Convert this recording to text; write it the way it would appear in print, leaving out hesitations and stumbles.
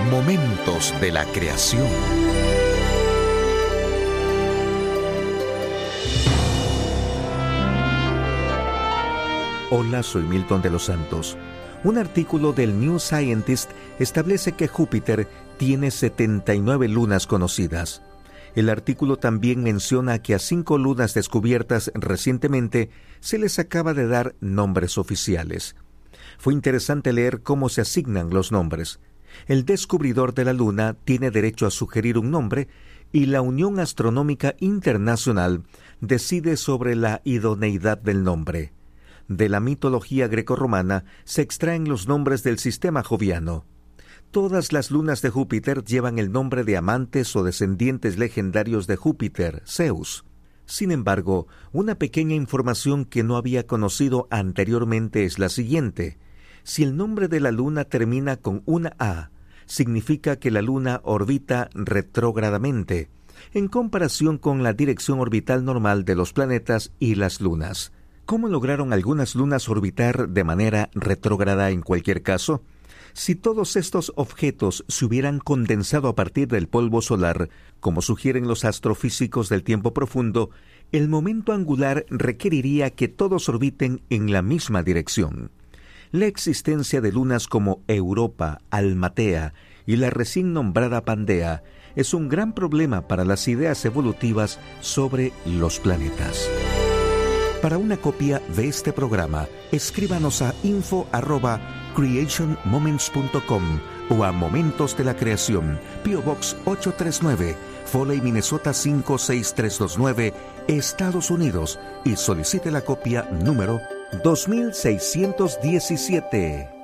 Momentos de la creación. Hola, soy Milton de los Santos. Un artículo del New Scientist establece que Júpiter tiene 79 lunas conocidas. El artículo también menciona que a 5 lunas descubiertas recientemente se les acaba de dar nombres oficiales. Fue interesante leer cómo se asignan los nombres. El descubridor de la Luna tiene derecho a sugerir un nombre y la Unión Astronómica Internacional decide sobre la idoneidad del nombre. De la mitología grecorromana se extraen los nombres del sistema joviano. Todas las lunas de Júpiter llevan el nombre de amantes o descendientes legendarios de Júpiter, Zeus. Sin embargo, una pequeña información que no había conocido anteriormente es la siguiente. Si el nombre de la luna termina con una A, significa que la luna orbita retrógradamente, en comparación con la dirección orbital normal de los planetas y las lunas. ¿Cómo lograron algunas lunas orbitar de manera retrógrada en cualquier caso? Si todos estos objetos se hubieran condensado a partir del polvo solar, como sugieren los astrofísicos del tiempo profundo, el momento angular requeriría que todos orbiten en la misma dirección. La existencia de lunas como Europa, Almatea y la recién nombrada Pandea es un gran problema para las ideas evolutivas sobre los planetas. Para una copia de este programa, escríbanos a info@creationmoments.com o a Momentos de la Creación, P.O. Box 839, Foley, Minnesota 56329, Estados Unidos, y solicite la copia número 2617.